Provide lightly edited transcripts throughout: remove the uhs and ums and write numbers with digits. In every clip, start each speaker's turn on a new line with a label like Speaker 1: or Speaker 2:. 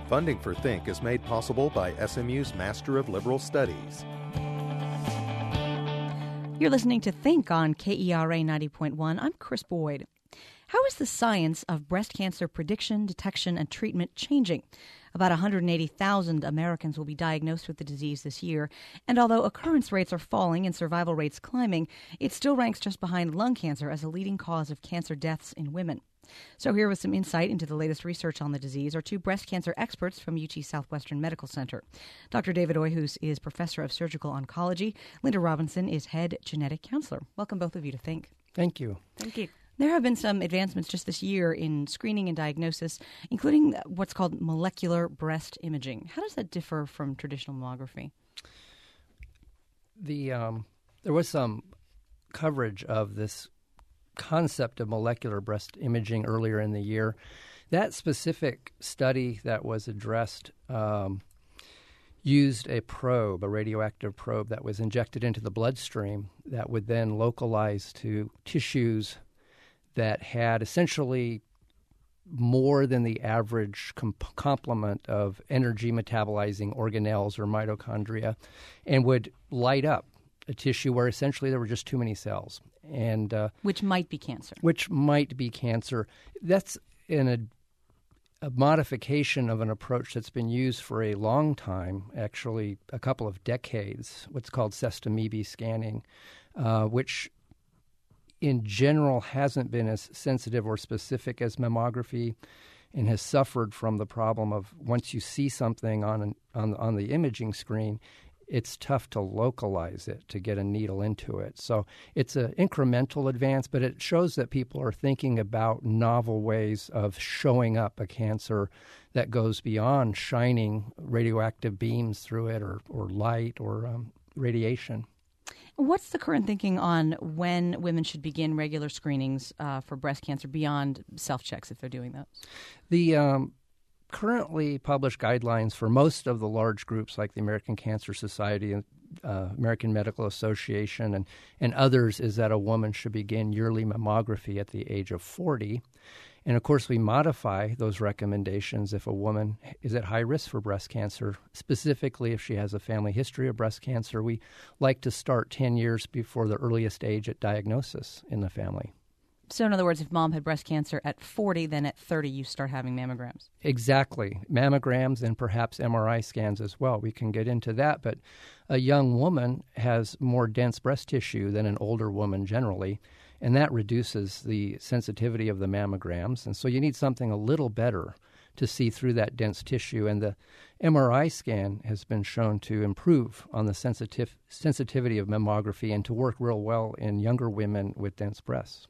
Speaker 1: Funding for Think is made possible by SMU's Master of Liberal Studies.
Speaker 2: You're listening to Think on KERA 90.1. I'm Chris Boyd. How is the science of breast cancer prediction, detection, and treatment changing? About 180,000 Americans will be diagnosed with the disease this year, and although occurrence rates are falling and survival rates climbing, it still ranks just behind lung cancer as a leading cause of cancer deaths in women. So here with some insight into the latest research on the disease are two breast cancer experts from UT Southwestern Medical Center. Dr. David Oyhus is professor of surgical oncology. Linda Robinson is head genetic counselor. Welcome both of you to Think.
Speaker 3: Thank you.
Speaker 4: Thank you.
Speaker 2: There have been some advancements just this year in screening and diagnosis, including what's called molecular breast imaging. How does that differ from traditional mammography?
Speaker 3: There was some coverage of this concept of molecular breast imaging earlier in the year. That specific study that was addressed used a probe, a radioactive probe that was injected into the bloodstream that would then localize to tissues that had essentially more than the average complement of energy metabolizing organelles or mitochondria, and would light up a tissue where essentially there were just too many cells. And
Speaker 2: which might be cancer.
Speaker 3: Which might be cancer. That's in a modification of an approach that's been used for a long time, actually a couple of decades, what's called sestamibi scanning, which in general hasn't been as sensitive or specific as mammography and has suffered from the problem of once you see something on the imaging screen, it's tough to localize it, to get a needle into it. So it's an incremental advance, but it shows that people are thinking about novel ways of showing up a cancer that goes beyond shining radioactive beams through it or light or radiation.
Speaker 2: What's the current thinking on when women should begin regular screenings for breast cancer beyond self-checks if they're doing those?
Speaker 3: The currently published guidelines for most of the large groups like the American Cancer Society and American Medical Association and others is that a woman should begin yearly mammography at the age of 40. And, of course, we modify those recommendations if a woman is at high risk for breast cancer, specifically if she has a family history of breast cancer. We like to start 10 years before the earliest age at diagnosis in the family.
Speaker 2: So, in other words, if mom had breast cancer at 40, then at 30 you start having mammograms.
Speaker 3: Exactly. Mammograms and perhaps MRI scans as well. We can get into that. But a young woman has more dense breast tissue than an older woman generally, and that reduces the sensitivity of the mammograms. And so you need something a little better to see through that dense tissue. And the MRI scan has been shown to improve on the sensitivity of mammography and to work real well in younger women with dense breasts.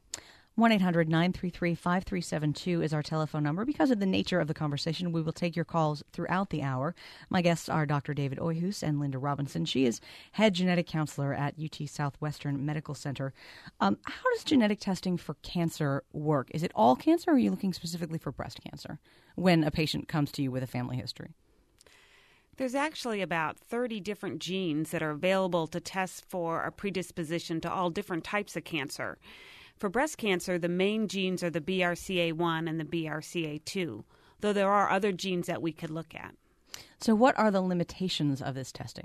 Speaker 2: 1-800-933-5372 is our telephone number. Because of the nature of the conversation, we will take your calls throughout the hour. My guests are Dr. David Oyhus and Linda Robinson. She is head genetic counselor at UT Southwestern Medical Center. How does genetic testing for cancer work? Is it all cancer, or are you looking specifically for breast cancer when a patient comes to you with a family history?
Speaker 4: There's actually about 30 different genes that are available to test for a predisposition to all different types of cancer. For breast cancer, the main genes are the BRCA1 and the BRCA2, though there are other genes that we could look at.
Speaker 2: So what are the limitations of this testing?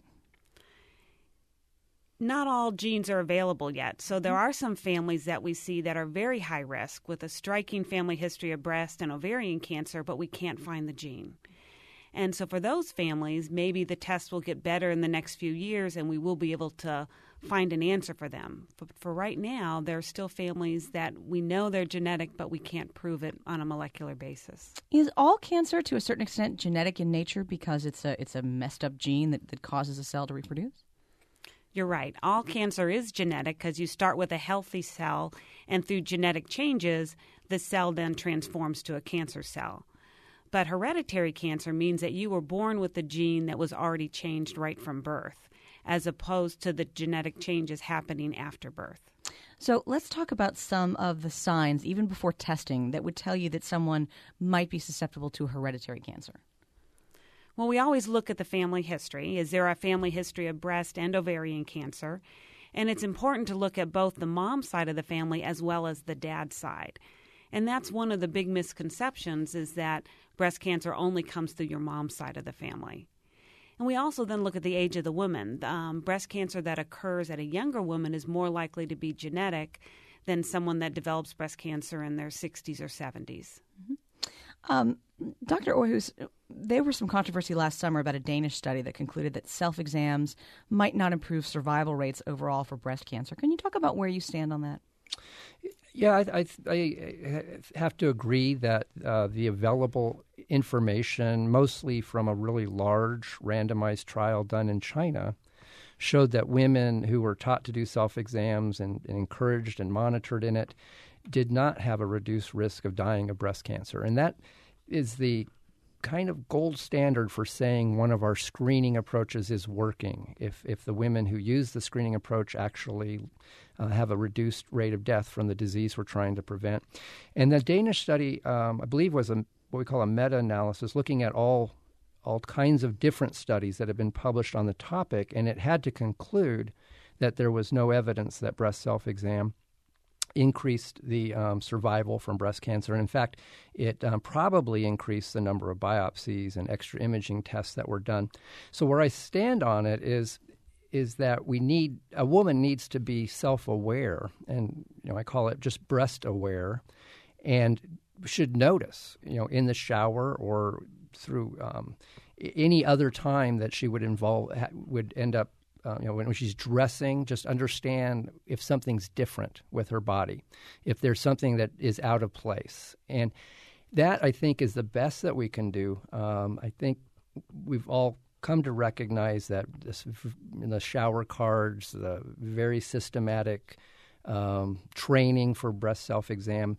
Speaker 4: Not all genes are available yet, so there are some families that we see that are very high risk with a striking family history of breast and ovarian cancer, but we can't find the gene. And so for those families, maybe the test will get better in the next few years and we will be able to find an answer for them. But for right now, there are still families that we know they're genetic, but we can't prove it on a molecular basis.
Speaker 2: Is all cancer to a certain extent genetic in nature because it's a messed up gene that causes a cell to reproduce?
Speaker 4: You're right. All cancer is genetic because you start with a healthy cell, and through genetic changes, the cell then transforms to a cancer cell. But hereditary cancer means that you were born with the gene that was already changed right from birth, as opposed to the genetic changes happening after birth.
Speaker 2: So let's talk about some of the signs, even before testing, that would tell you that someone might be susceptible to hereditary cancer.
Speaker 4: Well, we always look at the family history. Is there a family history of breast and ovarian cancer? And it's important to look at both the mom side of the family as well as the dad side. And that's one of the big misconceptions, is that breast cancer only comes through your mom's side of the family. And we also then look at the age of the woman. Breast cancer that occurs at a younger woman is more likely to be genetic than someone that develops breast cancer in their 60s or 70s.
Speaker 2: Dr. Aarhus, there was some controversy last summer about a Danish study that concluded that self-exams might not improve survival rates overall for breast cancer. Can you talk about where you stand on that?
Speaker 3: Yeah, I have to agree that the available information, mostly from a really large randomized trial done in China, showed that women who were taught to do self-exams and encouraged and monitored in it did not have a reduced risk of dying of breast cancer. And that is the kind of gold standard for saying one of our screening approaches is working. If the women who use the screening approach actually have a reduced rate of death from the disease we're trying to prevent. And the Danish study, I believe, was what we call a meta-analysis, looking at all kinds of different studies that have been published on the topic, and it had to conclude that there was no evidence that breast self-exam increased the survival from breast cancer. And in fact, it probably increased the number of biopsies and extra imaging tests that were done. So where I stand on it is that a woman needs to be self-aware, and I call it just breast aware, and should notice, in the shower or through any other time that she would end up, when she's dressing, just understand if something's different with her body, if there's something that is out of place. And that, I think, is the best that we can do. I think we've all come to recognize that the shower cards, the very systematic training for breast self-exam,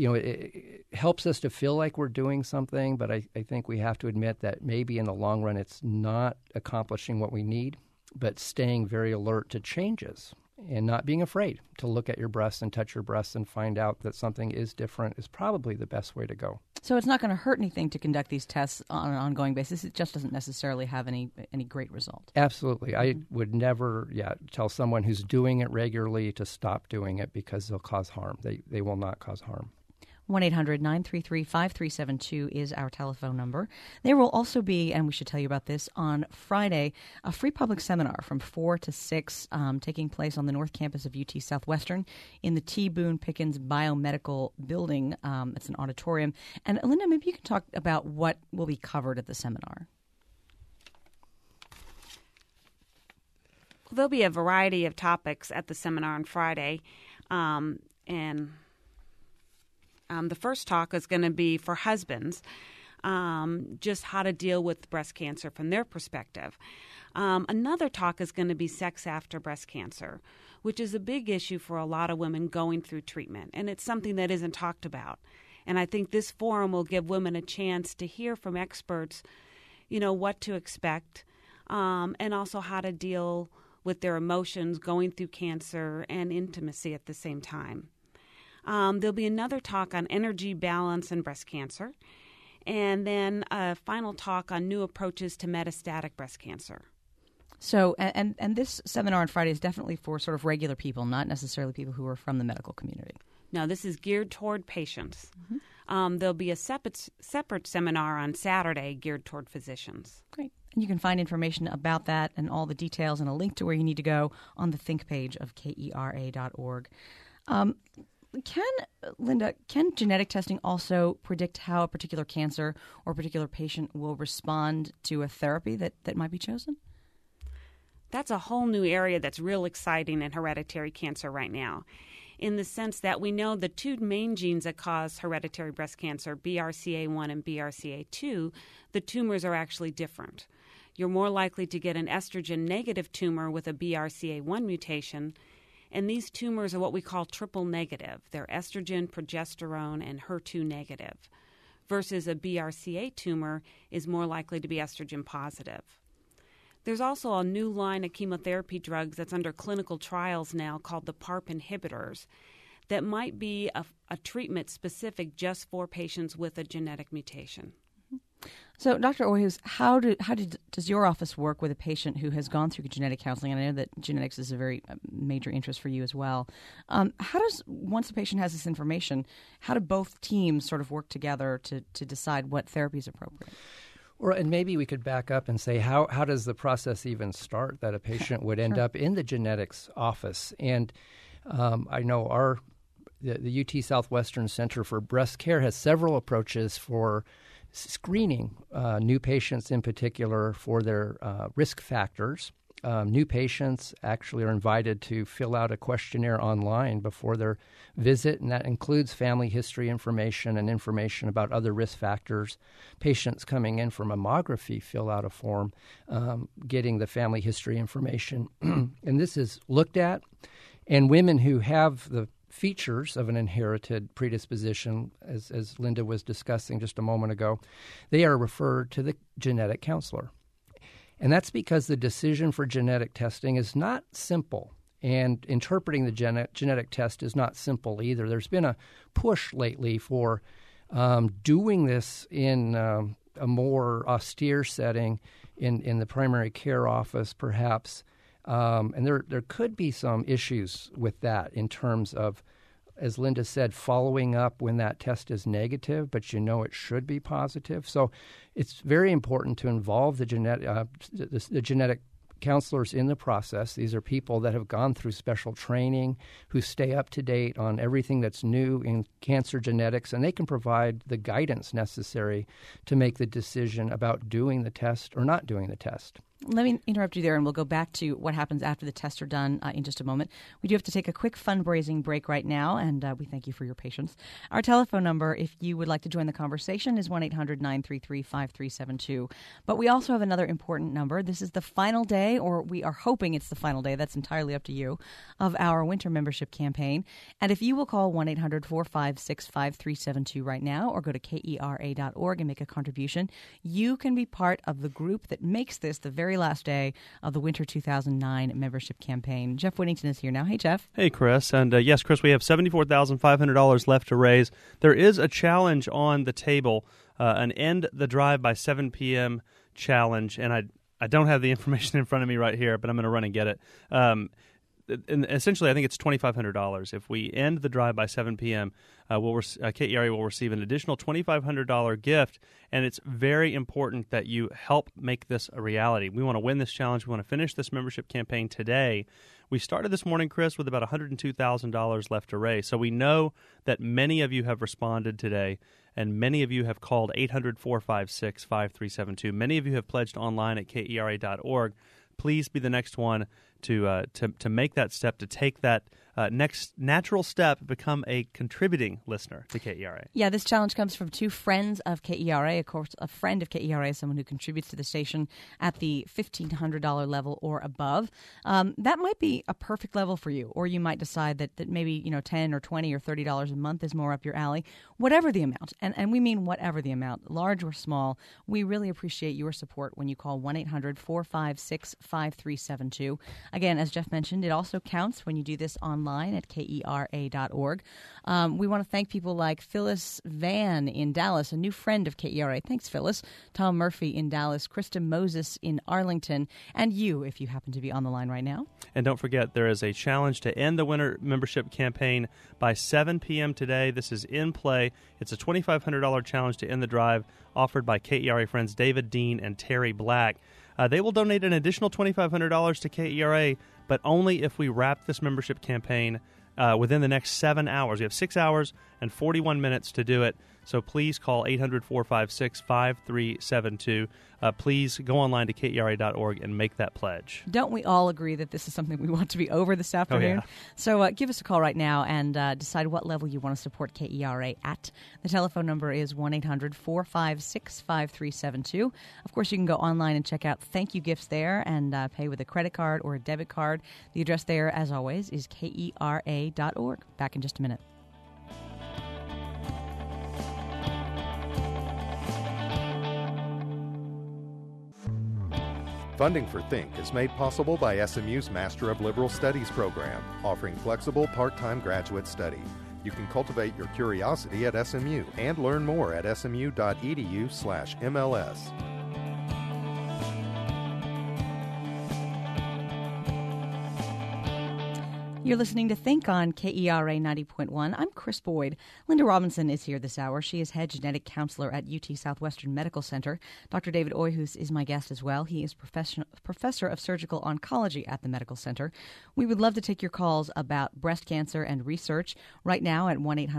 Speaker 3: it helps us to feel like we're doing something, but I think we have to admit that maybe in the long run it's not accomplishing what we need, but staying very alert to changes and not being afraid to look at your breasts and touch your breasts and find out that something is different is probably the best way to go.
Speaker 2: So it's not going to hurt anything to conduct these tests on an ongoing basis. It just doesn't necessarily have any great result. Absolutely.
Speaker 3: I would never tell someone who's doing it regularly to stop doing it because they'll cause harm. They will not cause harm.
Speaker 2: 1-800-933-5372 is our telephone number. There will also be, and we should tell you about this, on Friday, a free public seminar from 4 to 6 taking place on the North Campus of UT Southwestern in the T. Boone Pickens Biomedical Building. It's an auditorium. And Linda, maybe you can talk about what will be covered at the seminar.
Speaker 4: Well, there'll be a variety of topics at the seminar on Friday, the first talk is going to be for husbands, just how to deal with breast cancer from their perspective. Another talk is going to be sex after breast cancer, which is a big issue for a lot of women going through treatment, and it's something that isn't talked about. And I think this forum will give women a chance to hear from experts, what to expect, and also how to deal with their emotions going through cancer and intimacy at the same time. There'll be another talk on energy balance and breast cancer, and then a final talk on new approaches to metastatic breast cancer.
Speaker 2: So, and this seminar on Friday is definitely for sort of regular people, not necessarily people who are from the medical community.
Speaker 4: No, this is geared toward patients. Mm-hmm. There'll be a separate seminar on Saturday geared toward physicians.
Speaker 2: Great. And you can find information about that and all the details and a link to where you need to go on the Think page of KERA.org. Linda, can genetic testing also predict how a particular cancer or particular patient will respond to a therapy that might be chosen?
Speaker 4: That's a whole new area that's real exciting in hereditary cancer right now, in the sense that we know the two main genes that cause hereditary breast cancer, BRCA1 and BRCA2, the tumors are actually different. You're more likely to get an estrogen-negative tumor with a BRCA1 mutation, and these tumors are what we call triple negative. They're estrogen, progesterone, and HER2 negative, versus a BRCA tumor is more likely to be estrogen positive. There's also a new line of chemotherapy drugs that's under clinical trials now called the PARP inhibitors that might be a treatment specific just for patients with a genetic mutation.
Speaker 2: So, Dr. Oyhus, does your office work with a patient who has gone through genetic counseling? And I know that genetics is a very major interest for you as well. Once a patient has this information, how do both teams sort of work together to decide what therapy is appropriate?
Speaker 3: Or, and maybe we could back up and say, how does the process even start that a patient would end up in the genetics office? And I know the UT Southwestern Center for Breast Care has several approaches for screening new patients in particular for their risk factors. New patients actually are invited to fill out a questionnaire online before their visit, and that includes family history information and information about other risk factors. Patients coming in for mammography fill out a form getting the family history information. And this is looked at, and women who have the features of an inherited predisposition, as Linda was discussing just a moment ago, they are referred to the genetic counselor. And that's because the decision for genetic testing is not simple, and interpreting the genetic test is not simple either. There's been a push lately for doing this in a more austere setting in the primary care office, perhaps. And there could be some issues with that in terms of, as Linda said, following up when that test is negative, but it should be positive. So it's very important to involve the genetic counselors in the process. These are people that have gone through special training, who stay up to date on everything that's new in cancer genetics, and they can provide the guidance necessary to make the decision about doing the test or not doing the test.
Speaker 2: Let me interrupt you there, and we'll go back to what happens after the tests are done in just a moment. We do have to take a quick fundraising break right now, and we thank you for your patience. Our telephone number, if you would like to join the conversation, is 1-800-933-5372. But we also have another important number. This is the final day, or we are hoping it's the final day, that's entirely up to you, of our winter membership campaign. And if you will call 1-800-456-5372 right now, or go to KERA.org and make a contribution, you can be part of the group that makes this the very last day of the winter 2009 membership campaign. Jeff Whittington is here now. Hey, Jeff.
Speaker 5: Hey, Chris. And yes, Chris, we have $74,500 left to raise. There is a challenge on the table, an End the Drive by 7 p.m. challenge, and I don't have the information in front of me right here, but I'm going to run and get it. And essentially, I think it's $2,500. If we end the drive by 7 p.m., KERA will receive an additional $2,500 gift, and it's very important that you help make this a reality. We want to win this challenge. We want to finish this membership campaign today. We started this morning, Chris, with about $102,000 left to raise, so we know that many of you have responded today, and many of you have called 800-456-5372. Many of you have pledged online at KERA.org. Please be the next one to make that step, to take that next natural step, become a contributing listener to KERA.
Speaker 2: Yeah, this challenge comes from two friends of KERA. Of course, a friend of KERA is someone who contributes to the station at the $1,500 level or above. That might be a perfect level for you, or you might decide that maybe $10 or $20 or $30 a month is more up your alley. Whatever the amount, and we mean whatever the amount, large or small, we really appreciate your support when you call 1-800-456-5372. Again, as Jeff mentioned, it also counts when you do this online at KERA.org. We want to thank people like Phyllis Van in Dallas, a new friend of KERA. Thanks, Phyllis. Tom Murphy in Dallas, Krista Moses in Arlington, and you, if you happen to be on the line right now.
Speaker 5: And don't forget, there is a challenge to end the winter membership campaign by 7 p.m. today. This is in play. It's a $2,500 challenge to end the drive offered by KERA friends David Dean and Terry Black. They will donate an additional $2,500 to KERA, but only if we wrap this membership campaign within the next 7 hours. We have 6 hours and 41 minutes to do it. So please call 800-456-5372. Please go online to KERA.org and make that pledge.
Speaker 2: Don't we all agree that this is something we want to be over this afternoon?
Speaker 5: Oh, yeah.
Speaker 2: So give us a call right now and decide what level you want to support KERA at. The telephone number is 1-800-456-5372. Of course, you can go online and check out thank you gifts there and pay with a credit card or a debit card. The address there, as always, is KERA.org. Back in just a minute.
Speaker 1: Funding for Think is made possible by SMU's Master of Liberal Studies program, offering flexible part-time graduate study. You can cultivate your curiosity at SMU and learn more at smu.edu/MLS.
Speaker 2: You're listening to Think on KERA 90.1. I'm Chris Boyd. Linda Robinson is here this hour. She is head genetic counselor at UT Southwestern Medical Center. Dr. David Oyhus is my guest as well. He is professor of surgical oncology at the medical center. We would love to take your calls about breast cancer and research right now at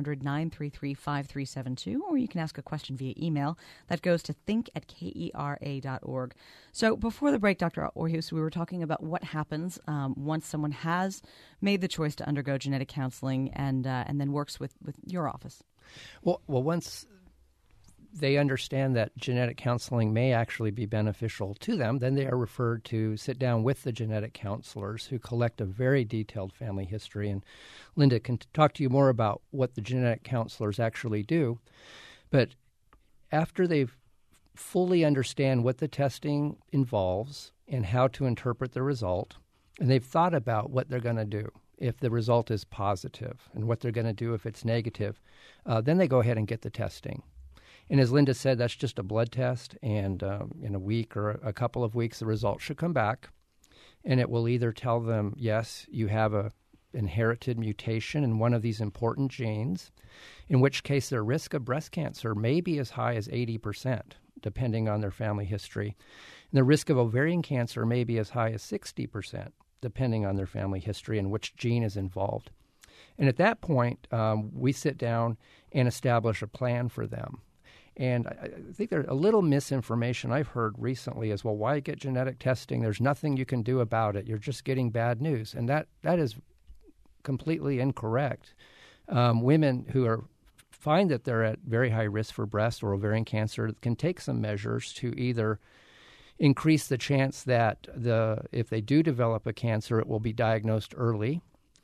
Speaker 2: 1-800-933-5372, or you can ask a question via email. That goes to think@kera.org. So before the break, Dr. Oyhus, we were talking about what happens once someone has made the choice to undergo genetic counseling and then works with your office.
Speaker 3: Well, once they understand that genetic counseling may actually be beneficial to them, then they are referred to sit down with the genetic counselors who collect a very detailed family history. And Linda can talk to you more about what the genetic counselors actually do. But after they've fully understand what the testing involves and how to interpret the result, and they've thought about what they're going to do if the result is positive and what they're going to do if it's negative, then they go ahead and get the testing. And as Linda said, that's just a blood test, and in a week or a couple of weeks, the result should come back, and it will either tell them, yes, you have a inherited mutation in one of these important genes, in which case their risk of breast cancer may be as high as 80%, depending on their family history. And the risk of ovarian cancer may be as high as 60%, depending on their family history and which gene is involved. And at that point, we sit down and establish a plan for them. And I think there's a little misinformation I've heard recently is, well, why get genetic testing? There's nothing you can do about it. You're just getting bad news. And that is completely incorrect. Women who find that they're at very high risk for breast or ovarian cancer can take some measures to either increase the chance that if they do develop a cancer, it will be diagnosed early,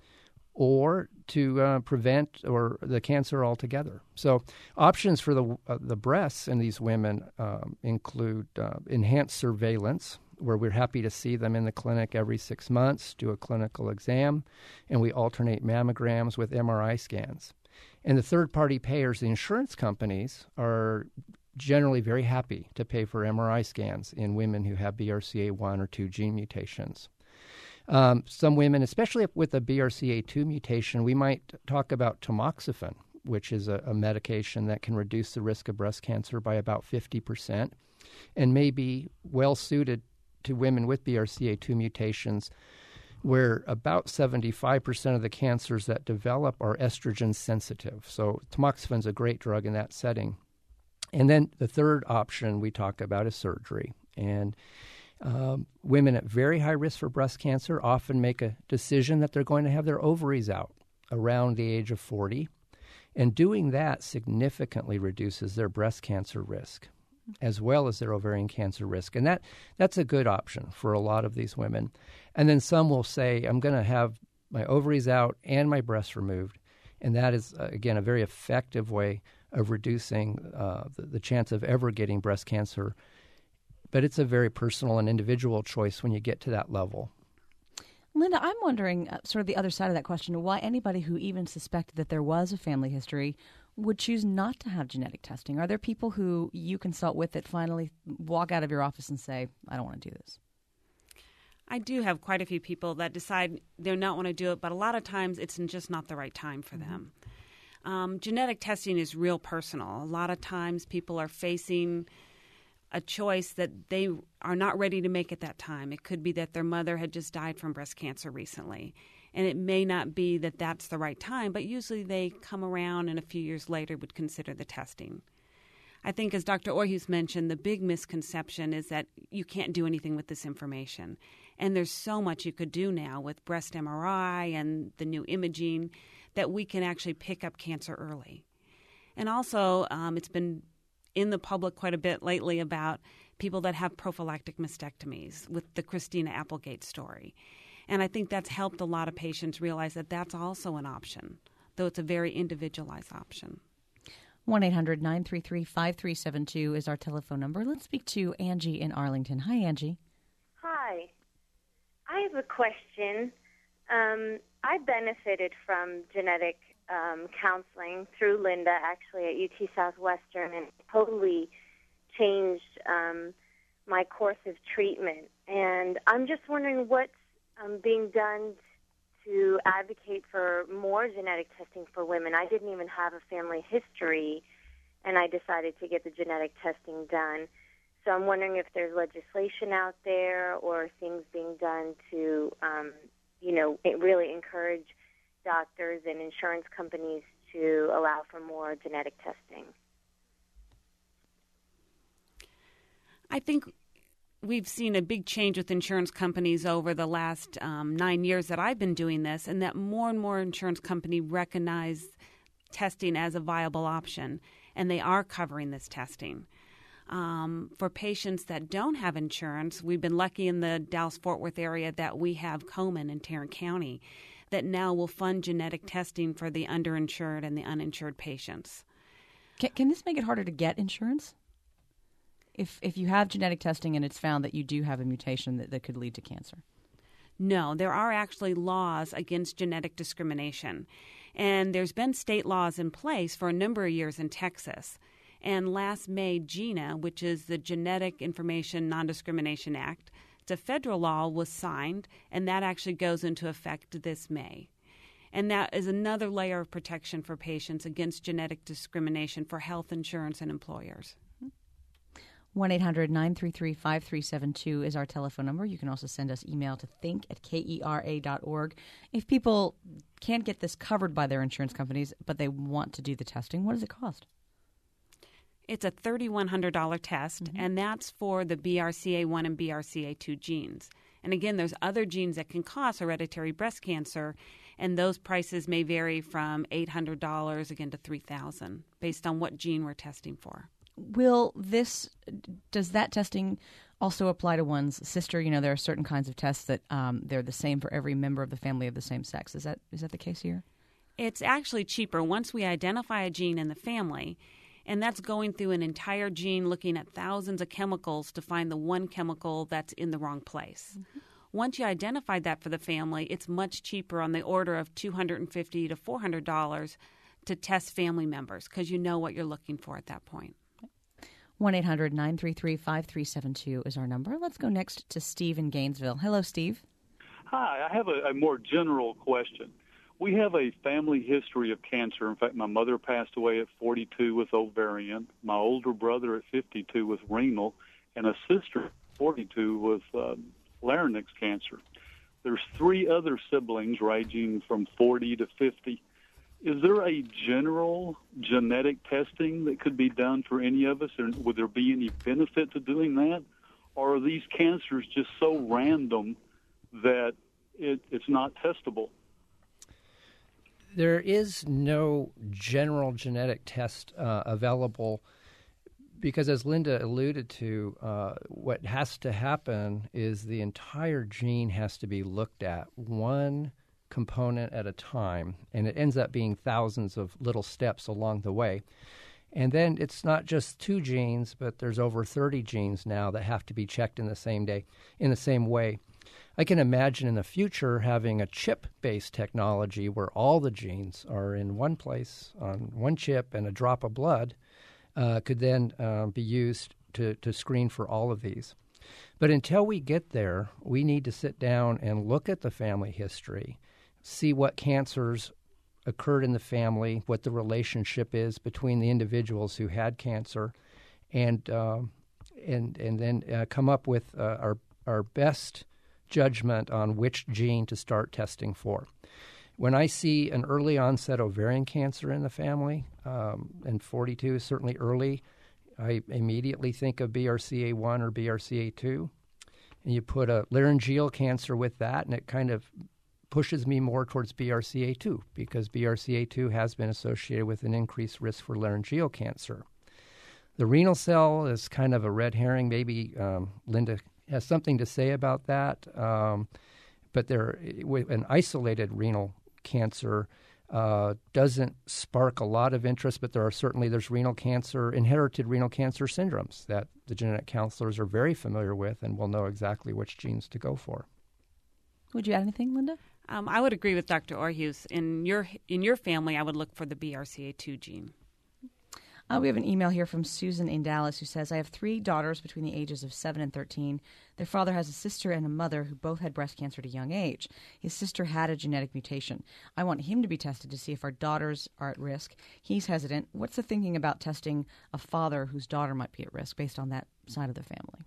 Speaker 3: or to prevent or the cancer altogether. So options for the breasts in these women include enhanced surveillance, where we're happy to see them in the clinic every 6 months, do a clinical exam, and we alternate mammograms with MRI scans. And the third-party payers, the insurance companies, are generally very happy to pay for MRI scans in women who have BRCA1 or 2 gene mutations. Some women, especially with a BRCA2 mutation, we might talk about tamoxifen, which is a medication that can reduce the risk of breast cancer by about 50% and may be well-suited to women with BRCA2 mutations, where about 75% of the cancers that develop are estrogen sensitive. So tamoxifen is a great drug in that setting. And then the third option we talk about is surgery. And women at very high risk for breast cancer often make a decision that they're going to have their ovaries out around the age of 40. And doing that significantly reduces their breast cancer risk as well as their ovarian cancer risk. And that's a good option for a lot of these women. And then some will say, I'm going to have my ovaries out and my breasts removed. And that is, again, a very effective way of reducing the chance of ever getting breast cancer. But it's a very personal and individual choice when you get to that level.
Speaker 2: Linda, I'm wondering, sort of the other side of that question, why anybody who even suspected that there was a family history would choose not to have genetic testing. Are there people who you consult with that finally walk out of your office and say, I don't want to do this?
Speaker 4: I do have quite a few people that decide they not want to do it, but a lot of times it's just not the right time for them. Genetic testing is real personal. A lot of times people are facing a choice that they are not ready to make at that time. It could be that their mother had just died from breast cancer recently, and it may not be that that's the right time, but usually they come around and a few years later would consider the testing. I think, as Dr. Oyhus mentioned, the big misconception is that you can't do anything with this information. And there's so much you could do now with breast MRI and the new imaging that we can actually pick up cancer early. And also, it's been in the public quite a bit lately about people that have prophylactic mastectomies with the Christina Applegate story. And I think that's helped a lot of patients realize that that's also an option, though it's a very individualized option.
Speaker 2: 1-800-933-5372 is our telephone number. Let's speak to Angie in Arlington. Hi, Angie.
Speaker 6: Hi. I have a question. I benefited from genetic counseling through Linda, actually, at UT Southwestern, and totally changed my course of treatment. And I'm just wondering what's being done to advocate for more genetic testing for women. I didn't even have a family history, and I decided to get the genetic testing done. So I'm wondering if there's legislation out there or things being done to, really encourage doctors and insurance companies to allow for more genetic testing.
Speaker 4: I think we've seen a big change with insurance companies over the last 9 years that I've been doing this, and that more and more insurance companies recognize testing as a viable option, and they are covering this testing. For patients that don't have insurance, we've been lucky in the Dallas-Fort Worth area that we have Komen in Tarrant County that now will fund genetic testing for the underinsured and the uninsured patients.
Speaker 2: Can this make it harder to get insurance? If you have genetic testing and it's found that you do have a mutation that could lead to cancer?
Speaker 4: No, there are actually laws against genetic discrimination. And there's been state laws in place for a number of years in Texas. And last May, GINA, which is the Genetic Information Non-Discrimination Act, it's a federal law, was signed, and that actually goes into effect this May. And that is another layer of protection for patients against genetic discrimination for health insurance and employers.
Speaker 2: 1-800-933-5372 is our telephone number. You can also send us email to think@kera.org. If people can't get this covered by their insurance companies, but they want to do the testing, what does it cost?
Speaker 4: It's a $3,100 test, and that's for the BRCA1 and BRCA2 genes. And again, there's other genes that can cause hereditary breast cancer, and those prices may vary from $800 again to $3,000 based on what gene we're testing for.
Speaker 2: Does that testing also apply to one's sister? You know, there are certain kinds of tests that they're the same for every member of the family of the same sex. Is that the case here?
Speaker 4: It's actually cheaper once we identify a gene in the family, and that's going through an entire gene, looking at thousands of chemicals to find the one chemical that's in the wrong place. Once you identify that for the family, it's much cheaper, on the order of $250 to $400 to test family members, because you know what you're looking for at that point.
Speaker 2: 1-800-933-5372 is our number. Let's go next to Steve in Gainesville. Hello, Steve.
Speaker 7: Hi, I have a more general question. We have a family history of cancer. In fact, my mother passed away at 42 with ovarian, my older brother at 52 with renal, and a sister at 42 with larynx cancer. There's 3 other siblings ranging from 40 to 50. Is there a general genetic testing that could be done for any of us, and would there be any benefit to doing that? Or are these cancers just so random that it's not testable?
Speaker 3: There is no general genetic test available because, as Linda alluded to, what has to happen is the entire gene has to be looked at, one component at a time, and it ends up being thousands of little steps along the way. And then it's not just 2 genes, but there's over 30 genes now that have to be checked in the same way. I can imagine in the future having a chip-based technology where all the genes are in one place on one chip, and a drop of blood could then be used to screen for all of these. But until we get there, we need to sit down and look at the family history, see what cancers occurred in the family, what the relationship is between the individuals who had cancer, and then come up with our best judgment on which gene to start testing for. When I see an early onset ovarian cancer in the family, and 42 is certainly early, I immediately think of BRCA1 or BRCA2. And you put a laryngeal cancer with that, and it kind of pushes me more towards BRCA2 because BRCA2 has been associated with an increased risk for laryngeal cancer. The renal cell is kind of a red herring. Maybe Linda has something to say about that. But an isolated renal cancer doesn't spark a lot of interest, but there's renal cancer, inherited renal cancer syndromes that the genetic counselors are very familiar with and will know exactly which genes to go for.
Speaker 2: Would you add anything, Linda?
Speaker 4: I would agree with Dr. Orhus. In your family, I would look for the BRCA2 gene.
Speaker 2: We have an email here from Susan in Dallas who says, I have 3 daughters between the ages of 7 and 13. Their father has a sister and a mother who both had breast cancer at a young age. His sister had a genetic mutation. I want him to be tested to see if our daughters are at risk. He's hesitant. What's the thinking about testing a father whose daughter might be at risk based on that side of the family?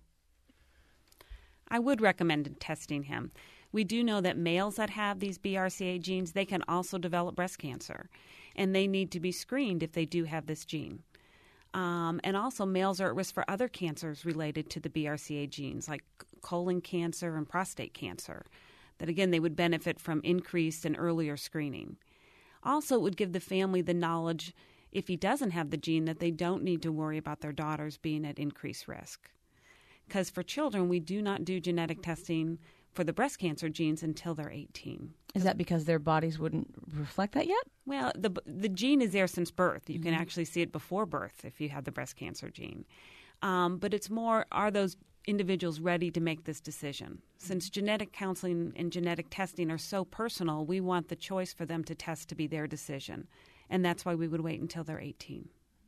Speaker 4: I would recommend testing him. We do know that males that have these BRCA genes, they can also develop breast cancer, and they need to be screened if they do have this gene. And also, males are at risk for other cancers related to the BRCA genes, like colon cancer and prostate cancer, that, again, they would benefit from increased and earlier screening. Also, it would give the family the knowledge, if he doesn't have the gene, that they don't need to worry about their daughters being at increased risk. Because for children, we do not do genetic testing for the breast cancer genes until they're 18.
Speaker 2: Is that because their bodies wouldn't reflect that yet?
Speaker 4: Well, the gene is there since birth. You can actually see it before birth if you have the breast cancer gene. But it's more, are those individuals ready to make this decision? Since genetic counseling and genetic testing are so personal, we want the choice for them to test to be their decision. And that's why we would wait until they're 18.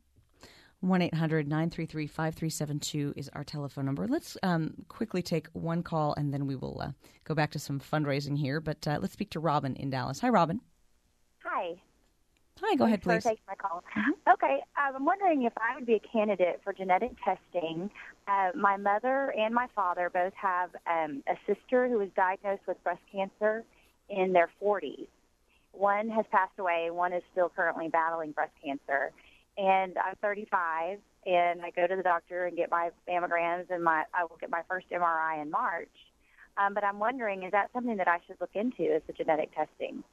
Speaker 2: 1-800-933-5372 is our telephone number. Let's quickly take one call, and then we will go back to some fundraising here. But let's speak to Robin in Dallas. Hi, Robin.
Speaker 8: Hi.
Speaker 2: Hi, go ahead, please.
Speaker 8: Thanks for taking my call. Okay, I'm wondering if I would be a candidate for genetic testing. My mother and my father both have a sister who was diagnosed with breast cancer in their 40s. One has passed away, one is still currently battling breast cancer. And I'm 35, and I go to the doctor and get my mammograms, and I will get my first MRI in March. But I'm wondering, is that something that I should look into, is the genetic testing?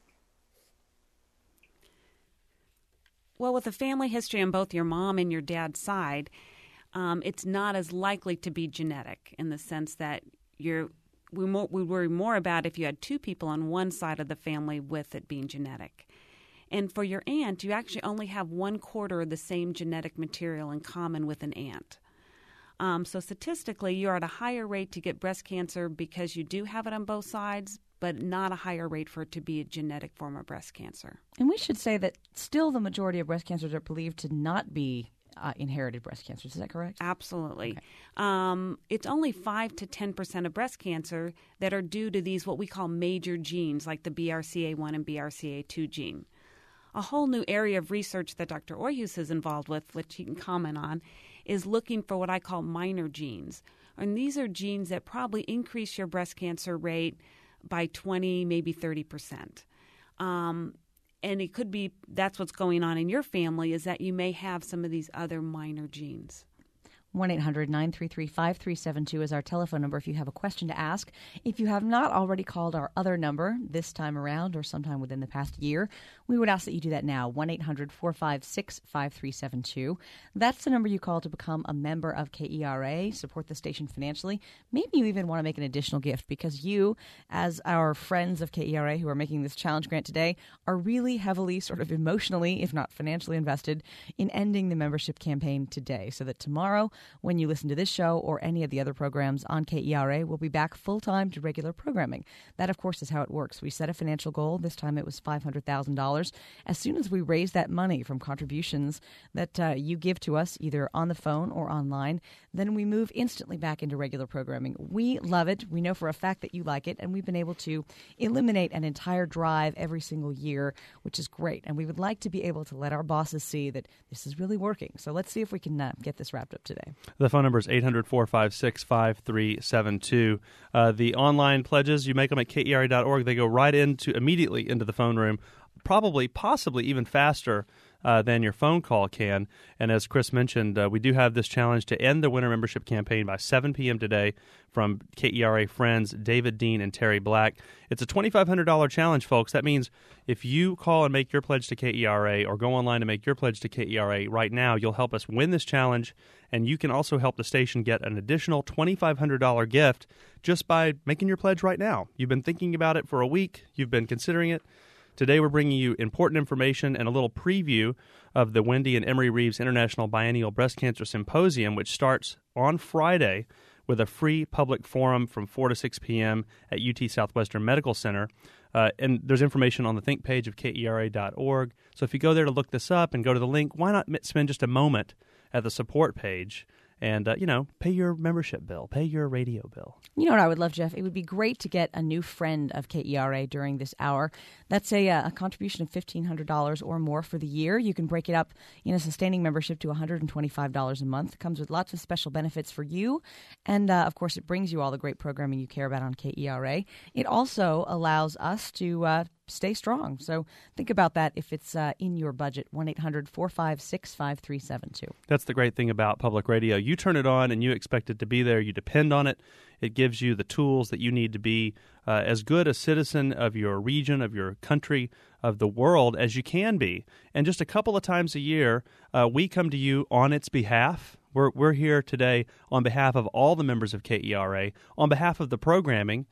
Speaker 4: Well, with a family history on both your mom and your dad's side, it's not as likely to be genetic in the sense that we worry more about if you had 2 people on one side of the family with it being genetic. And for your aunt, you actually only have 1/4 of the same genetic material in common with an aunt. So statistically, you're at a higher rate to get breast cancer because you do have it on both sides, but not a higher rate for it to be a genetic form of breast cancer.
Speaker 2: And we should say that still the majority of breast cancers are believed to not be inherited breast cancers. Is that correct?
Speaker 4: Absolutely.
Speaker 2: Okay.
Speaker 4: It's only 5 to 10% of breast cancer that are due to these what we call major genes, like the BRCA1 and BRCA2 gene. A whole new area of research that Dr. Orhus is involved with, which he can comment on, is looking for what I call minor genes. And these are genes that probably increase your breast cancer rate by 20, maybe 30%. And it could be that's what's going on in your family, is that you may have some of these other minor genes.
Speaker 2: 1-800-933-5372 is our telephone number if you have a question to ask. If you have not already called our other number this time around or sometime within the past year, we would ask that you do that now, 1-800-456-5372. That's the number you call to become a member of KERA, support the station financially. Maybe you even want to make an additional gift because you, as our friends of KERA who are making this challenge grant today, are really heavily, sort of emotionally, if not financially invested in ending the membership campaign today so that tomorrow, when you listen to this show or any of the other programs on KERA, we'll be back full-time to regular programming. That, of course, is how it works. We set a financial goal. This time it was $500,000. As soon as we raise that money from contributions that you give to us, either on the phone or online, then we move instantly back into regular programming. We love it. We know for a fact that you like it, and we've been able to eliminate an entire drive every single year, which is great. And we would like to be able to let our bosses see that this is really working. So let's see if we can get this wrapped up today.
Speaker 5: The phone number is 800-456-5372. The online pledges, you make them at KERA.org. They go right immediately into the phone room, possibly even faster than your phone call can. And as Chris mentioned, we do have this challenge to end the winter membership campaign by 7 p.m. today from KERA friends David Dean and Terry Black. It's a $2,500 challenge, folks. That means if you call and make your pledge to KERA or go online to make your pledge to KERA right now, you'll help us win this challenge, and you can also help the station get an additional $2,500 gift just by making your pledge right now. You've been thinking about it for a week. You've been considering it. Today we're bringing you important information and a little preview of the Wendy and Emery Reeves International Biennial Breast Cancer Symposium, which starts on Friday with a free public forum from 4 to 6 p.m. at UT Southwestern Medical Center. And there's information on the Think page of KERA.org. So if you go there to look this up and go to the link, why not spend just a moment at the support page and, pay your membership bill, pay your radio bill.
Speaker 2: You know what I would love, Jeff? It would be great to get a new friend of KERA during this hour. That's a contribution of $1,500 or more for the year. You can break it up in a sustaining membership to $125 a month. It comes with lots of special benefits for you. And, of course, it brings you all the great programming you care about on KERA. It also allows us to stay strong. So think about that if it's in your budget. 1-800-456-5372.
Speaker 5: That's the great thing about public radio. You turn it on and you expect it to be there. You depend on it. It gives you the tools that you need to be as good a citizen of your region, of your country, of the world as you can be. And just a couple of times a year, we come to you on its behalf. We're here today on behalf of all the members of KERA, on behalf of the programming.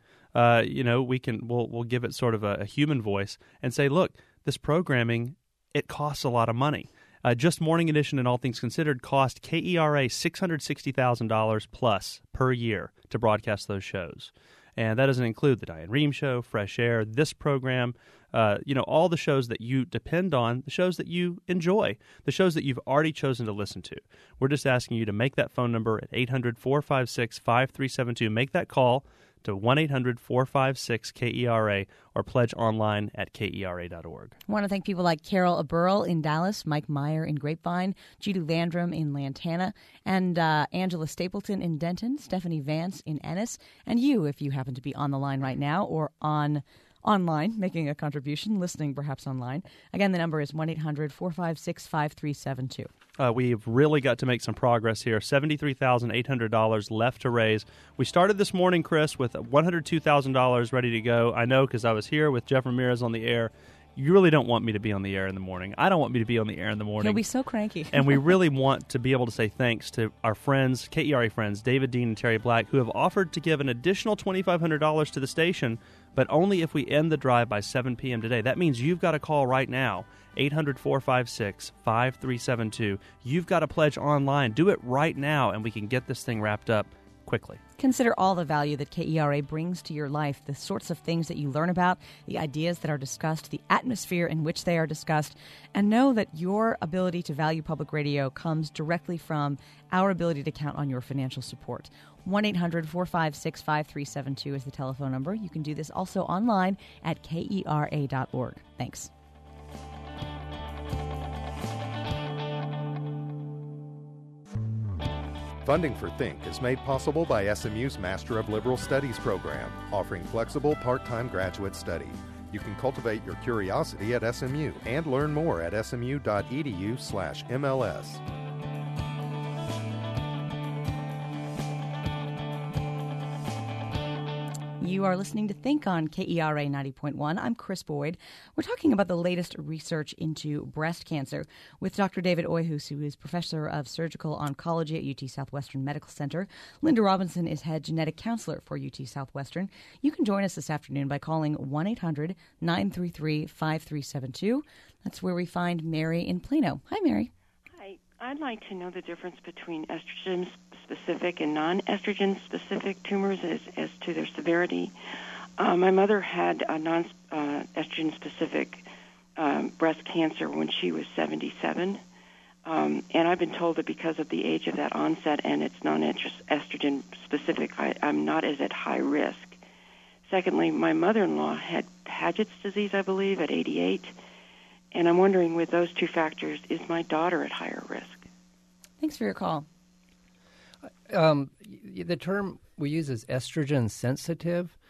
Speaker 5: We'll give it sort of a human voice and say, look, this programming, it costs a lot of money. Just Morning Edition and All Things Considered cost KERA $660,000 plus per year to broadcast those shows. And that doesn't include the Diane Rehm Show, Fresh Air, this program, all the shows that you depend on, the shows that you enjoy, the shows that you've already chosen to listen to. We're just asking you to make that phone number at 800-456-5372. Make that call to 1-800-456-KERA or pledge online at KERA.org.
Speaker 2: I want to thank people like Carol Aburl in Dallas, Mike Meyer in Grapevine, Judy Landrum in Lantana, and Angela Stapleton in Denton, Stephanie Vance in Ennis, and you, if you happen to be on the line right now or online, making a contribution, listening perhaps online. Again, the number is 1-800-456-5372.
Speaker 5: We've really got to make some progress here. $73,800 left to raise. We started this morning, Chris, with $102,000 ready to go. I know because I was here with Jeff Ramirez on the air. You really don't want me to be on the air in the morning. I don't want me to be on the air in the morning.
Speaker 2: He'll be so cranky.
Speaker 5: And we really want to be able to say thanks to our friends, KERA friends, David Dean and Terry Black, who have offered to give an additional $2,500 to the station, but only if we end the drive by 7 p.m. today. That means you've got to call right now, 800-456-5372. You've got to pledge online. Do it right now, and we can get this thing wrapped up quickly.
Speaker 2: Consider all the value that KERA brings to your life, the sorts of things that you learn about, the ideas that are discussed, the atmosphere in which they are discussed, and know that your ability to value public radio comes directly from our ability to count on your financial support. 1-800-456-5372 is the telephone number. You can do this also online at KERA.org. Thanks.
Speaker 1: Funding for Think is made possible by SMU's Master of Liberal Studies program, offering flexible part-time graduate study. You can cultivate your curiosity at SMU and learn more at smu.edu/MLS.
Speaker 2: You are listening to Think on KERA 90.1. I'm Chris Boyd. We're talking about the latest research into breast cancer with Dr. David Oyhus, who is professor of surgical oncology at UT Southwestern Medical Center. Linda Robinson is head genetic counselor for UT Southwestern. You can join us this afternoon by calling 1-800-933-5372. That's where we find Mary in Plano. Hi, Mary.
Speaker 9: Hi. I'd like to know the difference between estrogen-specific and non-estrogen-specific tumors as to their severity. My mother had a non-estrogen-specific breast cancer when she was 77, and I've been told that because of the age of that onset and it's non-estrogen-specific, I'm not as at high risk. Secondly, my mother-in-law had Paget's disease, I believe, at 88, and I'm wondering, with those two factors, is my daughter at higher risk?
Speaker 2: Thanks for your call.
Speaker 3: The term we use is estrogen sensitive,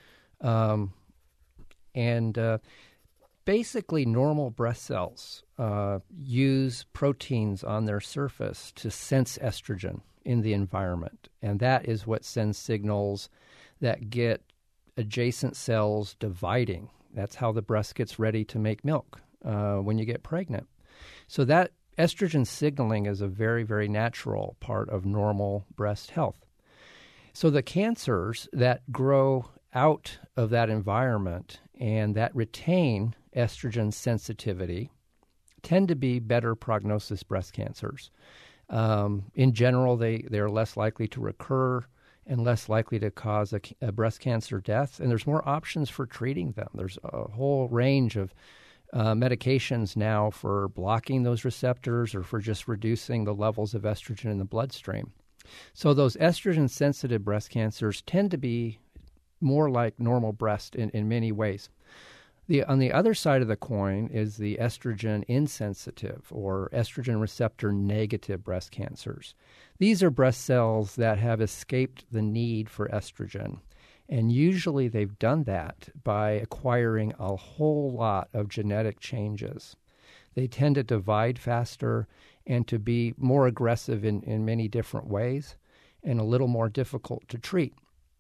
Speaker 3: and basically normal breast cells use proteins on their surface to sense estrogen in the environment, and that is what sends signals that get adjacent cells dividing. That's how the breast gets ready to make milk when you get pregnant. So that estrogen signaling is a very, very natural part of normal breast health. So the cancers that grow out of that environment and that retain estrogen sensitivity tend to be better prognosis breast cancers. In general, they're less likely to recur, and less likely to cause a breast cancer death. And there's more options for treating them. There's a whole range of medications now for blocking those receptors or for just reducing the levels of estrogen in the bloodstream. So those estrogen-sensitive breast cancers tend to be more like normal breast in many ways. On the other side of the coin is the estrogen insensitive or estrogen receptor negative breast cancers. These are breast cells that have escaped the need for estrogen. And usually they've done that by acquiring a whole lot of genetic changes. They tend to divide faster and to be more aggressive in many different ways and a little more difficult to treat.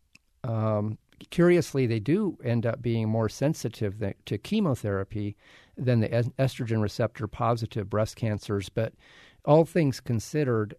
Speaker 3: Curiously, they do end up being more sensitive to chemotherapy than the estrogen receptor positive breast cancers. But all things considered,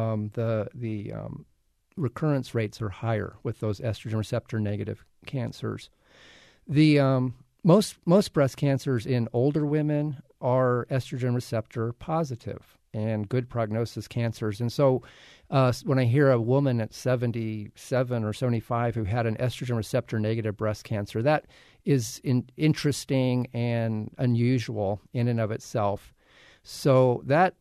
Speaker 3: the recurrence rates are higher with those estrogen receptor negative cancers. The most breast cancers in older women are estrogen receptor positive and good prognosis cancers. And so when I hear a woman at 77 or 75 who had an estrogen receptor negative breast cancer, that is interesting and unusual in and of itself. So that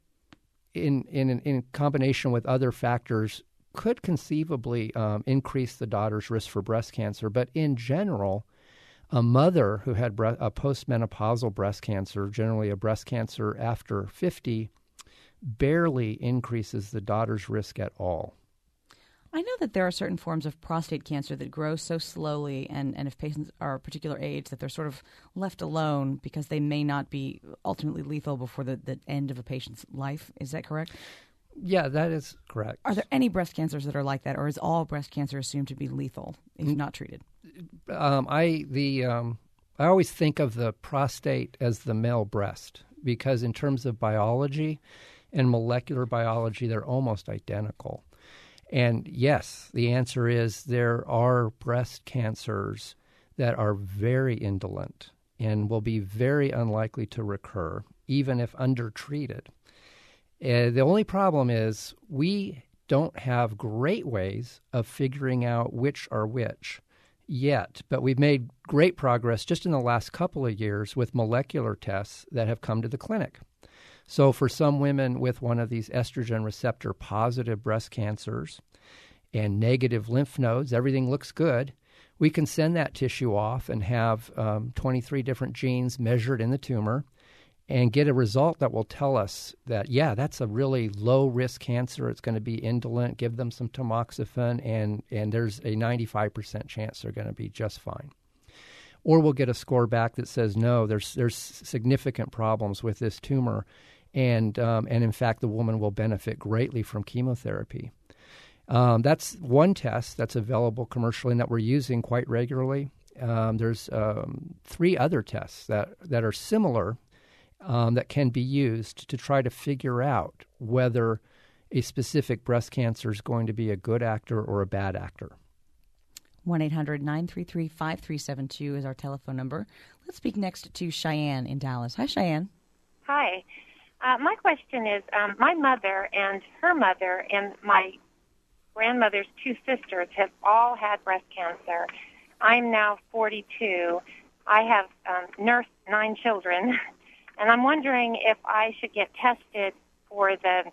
Speaker 3: in combination with other factors could conceivably increase the daughter's risk for breast cancer. But in general, a mother who had a postmenopausal breast cancer, generally a breast cancer after 50, barely increases the daughter's risk at all.
Speaker 2: I know that there are certain forms of prostate cancer that grow so slowly, and if patients are a particular age, that they're sort of left alone because they may not be ultimately lethal before the end of a patient's life. Is that correct?
Speaker 3: Yeah, that is correct.
Speaker 2: Are there any breast cancers that are like that, or is all breast cancer assumed to be lethal if not treated?
Speaker 3: I always think of the prostate as the male breast because in terms of biology and molecular biology, they're almost identical. And yes, the answer is there are breast cancers that are very indolent and will be very unlikely to recur, even if undertreated. The only problem is we don't have great ways of figuring out which are which yet, but we've made great progress just in the last couple of years with molecular tests that have come to the clinic. So for some women with one of these estrogen receptor positive breast cancers and negative lymph nodes, everything looks good. We can send that tissue off and have 23 different genes measured in the tumor and get a result that will tell us that, yeah, that's a really low-risk cancer. It's going to be indolent. Give them some tamoxifen, and there's a 95% chance they're going to be just fine. Or we'll get a score back that says, no, there's significant problems with this tumor, and in fact, the woman will benefit greatly from chemotherapy. That's one test that's available commercially and that we're using quite regularly. There's 3 other tests that are similar that can be used to try to figure out whether a specific breast cancer is going to be a good actor or a bad actor.
Speaker 2: 1-800-933-5372 is our telephone number. Let's speak next to Cheyenne in Dallas. Hi, Cheyenne.
Speaker 10: Hi. My question is, my mother and her mother and my grandmother's 2 sisters have all had breast cancer. I'm now 42. I have nursed 9 children. And I'm wondering if I should get tested for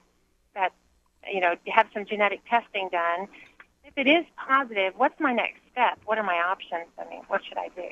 Speaker 10: have some genetic testing done. If it is positive, what's my next step? What are my options? I mean, what should I do?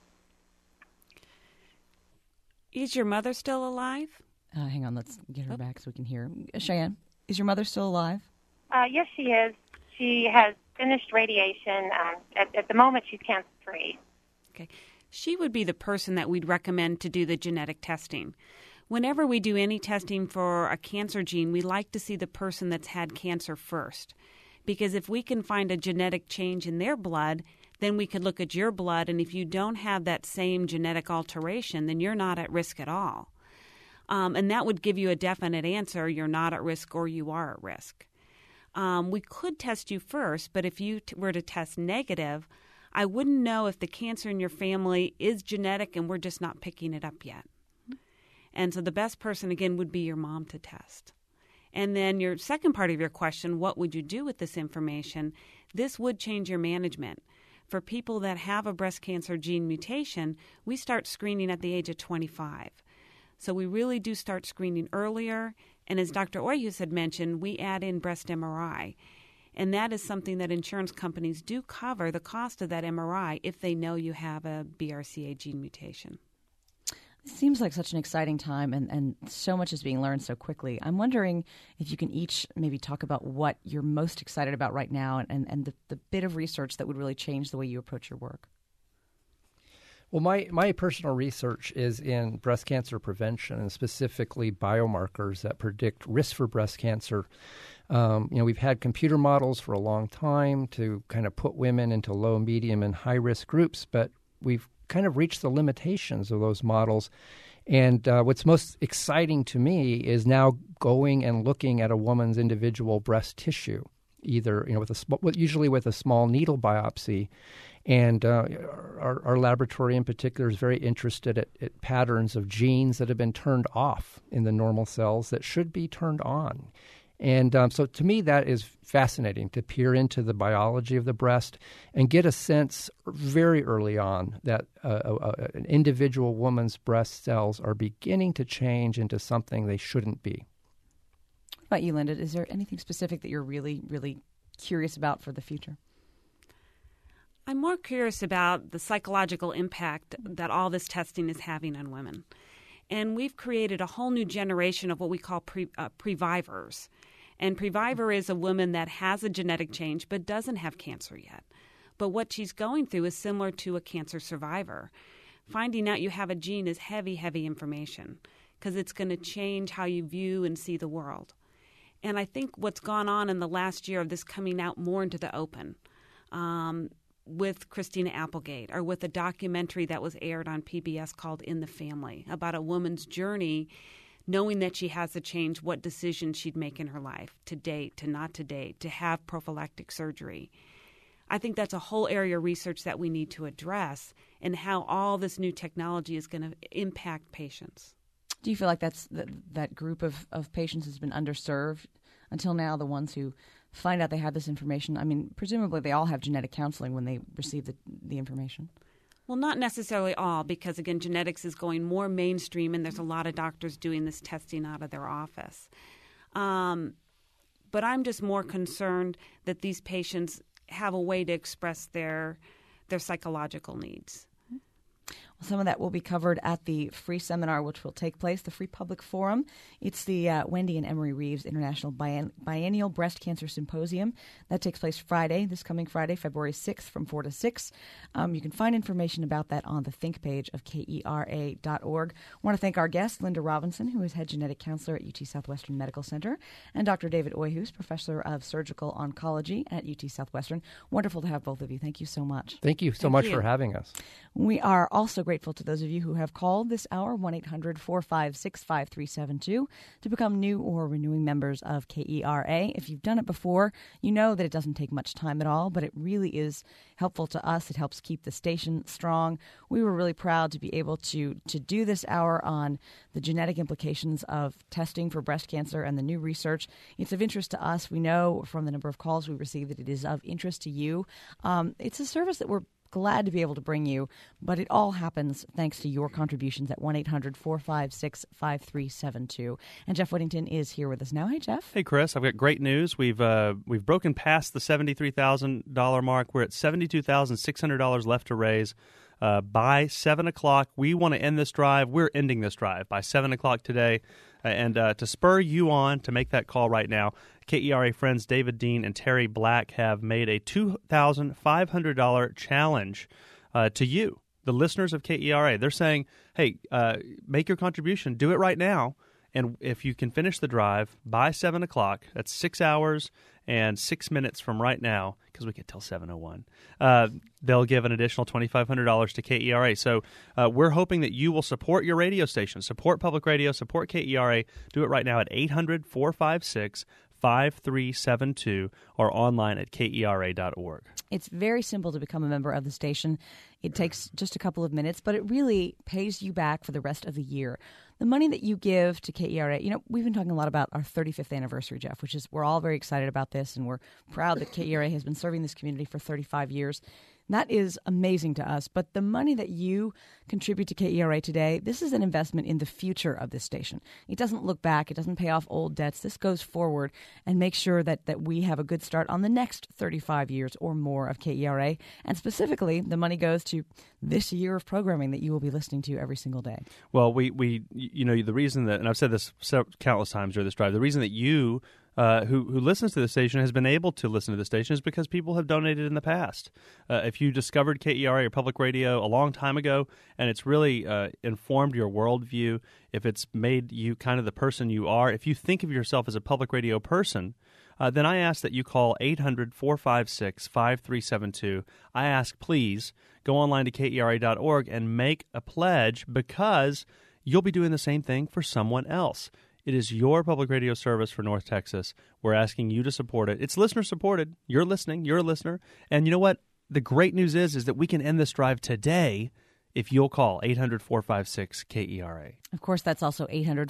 Speaker 4: Is your mother still alive?
Speaker 2: Hang on, let's get her back so we can hear. Cheyenne, is your mother still alive?
Speaker 10: Yes, she is. She has finished radiation. At the moment, she's cancer-free.
Speaker 4: Okay. She would be the person that we'd recommend to do the genetic testing. Whenever we do any testing for a cancer gene, we like to see the person that's had cancer first. Because if we can find a genetic change in their blood, then we could look at your blood, and if you don't have that same genetic alteration, then you're not at risk at all. And that would give you a definite answer, you're not at risk or you are at risk. We could test you first, but if you were to test negative, I wouldn't know if the cancer in your family is genetic and we're just not picking it up yet. And so the best person, again, would be your mom to test. And then your second part of your question, what would you do with this information? this would change your management. For people that have a breast cancer gene mutation, we start screening at the age of 25. So we really do start screening earlier. And as Dr. Oyhus had mentioned, we add in breast MRI. And that is something that insurance companies do cover the cost of that MRI if they know you have a BRCA gene mutation.
Speaker 2: It seems like such an exciting time, and so much is being learned so quickly. I'm wondering if you can each maybe talk about what you're most excited about right now and the bit of research that would really change the way you approach your work.
Speaker 3: Well, my personal research is in breast cancer prevention and specifically biomarkers that predict risk for breast cancer. We've had computer models for a long time to kind of put women into low, medium, and high-risk groups, but we've kind of reached the limitations of those models. And what's most exciting to me is now going and looking at a woman's individual breast tissue, either usually with a small needle biopsy. And our laboratory in particular is very interested at patterns of genes that have been turned off in the normal cells that should be turned on. And so to me, that is fascinating to peer into the biology of the breast and get a sense very early on that an individual woman's breast cells are beginning to change into something they shouldn't be.
Speaker 2: What about you, Linda? Is there anything specific that you're really, really curious about for the future?
Speaker 4: I'm more curious about the psychological impact that all this testing is having on women. And we've created a whole new generation of what we call previvors. And previvor is a woman that has a genetic change but doesn't have cancer yet. But what she's going through is similar to a cancer survivor. Finding out you have a gene is heavy, heavy information because it's going to change how you view and see the world. And I think what's gone on in the last year of this coming out more into the open, with Christina Applegate or with a documentary that was aired on PBS called In the Family about a woman's journey knowing that she has to change what decisions she'd make in her life, to date, to not to date, to have prophylactic surgery. I think that's a whole area of research that we need to address and how all this new technology is going to impact patients.
Speaker 2: Do you feel like that group of patients has been underserved until now, the ones who find out they have this information? I mean, presumably they all have genetic counseling when they receive the information.
Speaker 4: Well, not necessarily all, because, again, genetics is going more mainstream, and there's a lot of doctors doing this testing out of their office. But I'm just more concerned that these patients have a way to express their psychological needs.
Speaker 2: Well, some of that will be covered at the free seminar, which will take place, the Free Public Forum. It's the Wendy and Emery Reeves International Biennial Breast Cancer Symposium. That takes place this coming Friday, February 6th from 4 to 6. You can find information about that on the Think page of KERA.org. I want to thank our guest, Linda Robinson, who is head genetic counselor at UT Southwestern Medical Center, and Dr. David Oyhus, professor of surgical oncology at UT Southwestern. Wonderful to have both of you. Thank you so much.
Speaker 3: Thank you so much for having us.
Speaker 2: We are also grateful to those of you who have called this hour, 1-800-456-5372, to become new or renewing members of KERA. If you've done it before, you know that it doesn't take much time at all, but it really is helpful to us. It helps keep the station strong. We were really proud to be able to do this hour on the genetic implications of testing for breast cancer and the new research. It's of interest to us. We know from the number of calls we received that it is of interest to you. It's a service that we're glad to be able to bring you, but it all happens thanks to your contributions at 1-800-456-5372. And Jeff Whittington is here with us now. Hey, Jeff.
Speaker 5: Hey, Chris. I've got great news. We've broken past the $73,000 mark. We're at $72,600 left to raise. By 7 o'clock, we want to end this drive. We're ending this drive by 7 o'clock today. And to spur you on to make that call right now, KERA friends David Dean and Terry Black have made a $2,500 challenge to you, the listeners of KERA. They're saying, hey, make your contribution. Do it right now. And if you can finish the drive by 7 o'clock, that's 6 hours and 6 minutes from right now, because we get till 7:01, they'll give an additional $2,500 to KERA. So we're hoping that you will support your radio station, support public radio, support KERA. Do it right now at 800-456-5372 or online at KERA.org.
Speaker 2: It's very simple to become a member of the station. It takes just a couple of minutes, but it really pays you back for the rest of the year. The money that you give to KERA, we've been talking a lot about our 35th anniversary, Jeff, which is we're all very excited about this, and we're proud that KERA has been serving this community for 35 years. That is amazing to us. But the money that you contribute to KERA today, this is an investment in the future of this station. It doesn't look back. It doesn't pay off old debts. This goes forward and makes sure that we have a good start on the next 35 years or more of KERA. And specifically, the money goes to this year of programming that you will be listening to every single day.
Speaker 5: Well, we the reason that, and I've said this countless times during this drive, the reason that you who listens to the station has been able to listen to the station is because people have donated in the past. If you discovered KERA or public radio a long time ago and it's really informed your worldview, if it's made you kind of the person you are, if you think of yourself as a public radio person, then I ask that you call 800-456-5372. I ask, please, go online to KERA.org and make a pledge because you'll be doing the same thing for someone else. It is your public radio service for North Texas. We're asking you to support it. It's listener-supported. You're listening. You're a listener. And you know what? The great news is that we can end this drive today if you'll call 800-456-KERA.
Speaker 2: Of course, that's also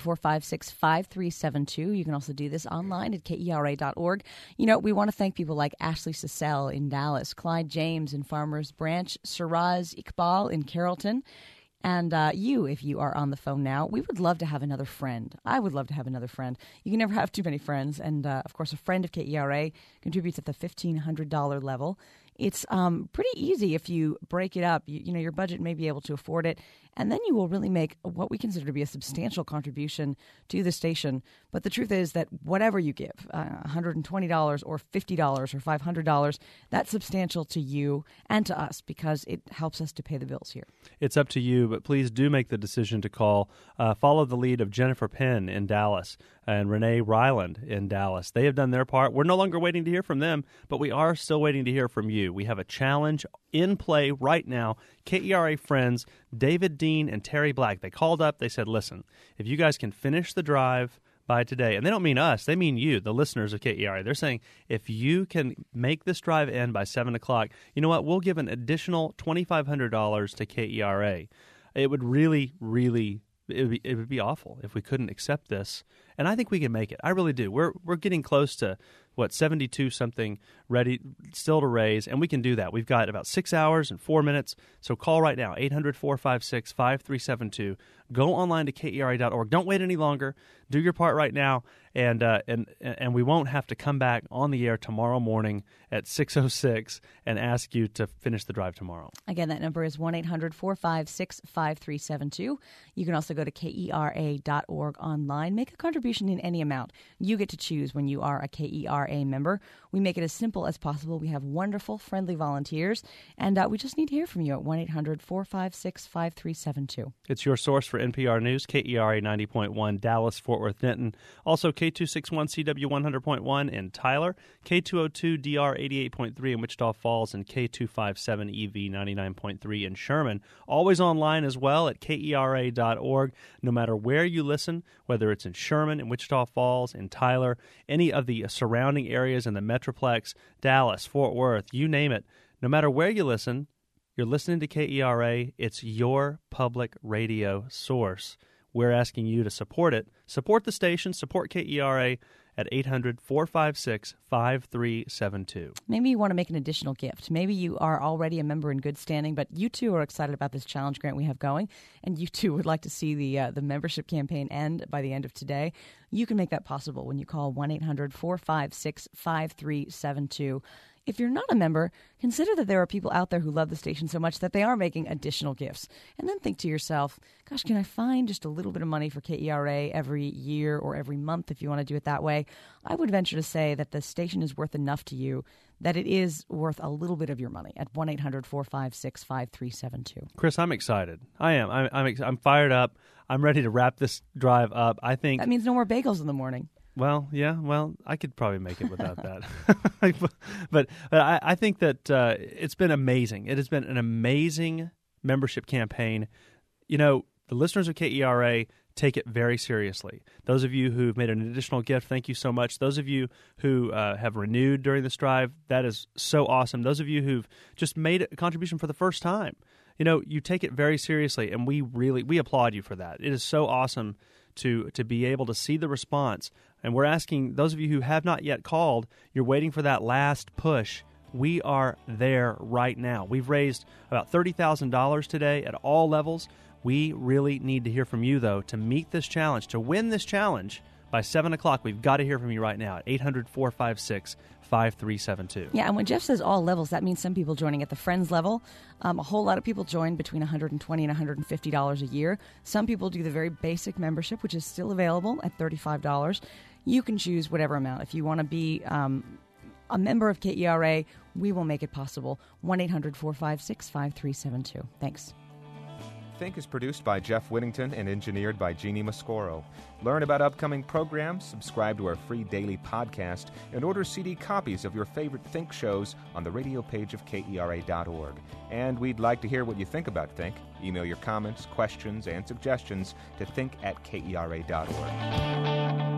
Speaker 2: 800-456-5372. You can also do this online at KERA.org. We want to thank people like Ashley Cecile in Dallas, Clyde James in Farmers Branch, Shiraz Iqbal in Carrollton, and you, if you are on the phone now, we would love to have another friend. I would love to have another friend. You can never have too many friends. And, of course, a friend of KERA contributes at the $1,500 level. It's pretty easy if you break it up. Your budget may be able to afford it. And then you will really make what we consider to be a substantial contribution to the station. But the truth is that whatever you give, $120 or $50 or $500, that's substantial to you and to us because it helps us to pay the bills here.
Speaker 5: It's up to you, but please do make the decision to call. Follow the lead of Jennifer Penn in Dallas and Renee Ryland in Dallas. They have done their part. We're no longer waiting to hear from them, but we are still waiting to hear from you. We have a challenge in play right now. KERA friends David Dean and Terry Black, they called up. They said, listen, if you guys can finish the drive by today, and they don't mean us, they mean you, the listeners of KERA. They're saying if you can make this drive end by 7 o'clock, you know what, we'll give an additional $2,500 to KERA. It would really, it would be awful if we couldn't accept this. And I think we can make it. I really do. We're getting close to, 72-something ready still to raise, and we can do that. We've got about 6 hours and 4 minutes, so call right now, 800-456-5372. Go online to KERA.org. Don't wait any longer. Do your part right now, and we won't have to come back on the air tomorrow morning at 6:06 and ask you to finish the drive tomorrow.
Speaker 2: Again, that number is 1-800-456-5372. You can also go to KERA.org online. Make a contribution in any amount. You get to choose when you are a KERA member. We make it as simple as possible. We have wonderful, friendly volunteers, and we just need to hear from you at 1-800-456-5372.
Speaker 5: It's your source for NPR News, KERA 90.1, Dallas, Fort Worth, Denton. Also, K261CW 100.1 in Tyler, K202DR 88.3 in Wichita Falls, and K257EV 99.3 in Sherman. Always online as well at KERA.org. No matter where you listen, whether it's in Sherman, in Wichita Falls, in Tyler, any of the surrounding areas in the Metroplex, Dallas, Fort Worth, you name it. No matter where you listen, you're listening to KERA. It's your public radio source. We're asking you to support it. Support the station. Support KERA at 800-456-5372.
Speaker 2: Maybe you want to make an additional gift. Maybe you are already a member in good standing, but you too are excited about this challenge grant we have going, and you too would like to see the membership campaign end by the end of today. You can make that possible when you call 1-800-456-5372. If you're not a member, consider that there are people out there who love the station so much that they are making additional gifts. And then think to yourself, gosh, can I find just a little bit of money for KERA every year or every month if you want to do it that way? I would venture to say that the station is worth enough to you that it is worth a little bit of your money at 1-800-456-5372.
Speaker 5: Chris, I'm excited. I am. I'm fired up. I'm ready to wrap this drive up. I think
Speaker 2: that means no more bagels in the morning.
Speaker 5: Well, yeah. Well, I could probably make it without that. but I think that it's been amazing. It has been an amazing membership campaign. You know, the listeners of KERA take it very seriously. Those of you who've made an additional gift, thank you so much. Those of you who have renewed during this drive, that is so awesome. Those of you who've just made a contribution for the first time, you take it very seriously, and we applaud you for that. It is so awesome to be able to see the response. And we're asking those of you who have not yet called, you're waiting for that last push. We are there right now. We've raised about $30,000 today at all levels. We really need to hear from you, though, to meet this challenge, to win this challenge. By 7 o'clock, we've got to hear from you right now at 800-456-5372.
Speaker 2: Yeah, and when Jeff says all levels, that means some people joining at the Friends level. A whole lot of people join between $120 and $150 a year. Some people do the very basic membership, which is still available at $35. You can choose whatever amount. If you want to be a member of KERA, we will make it possible. 1-800-456-5372. Thanks.
Speaker 11: Think is produced by Jeff Whittington and engineered by Jeannie Mascoro. Learn about upcoming programs, subscribe to our free daily podcast, and order CD copies of your favorite Think shows on the radio page of KERA.org. And we'd like to hear what you think about Think. Email your comments, questions, and suggestions to think@KERA.org.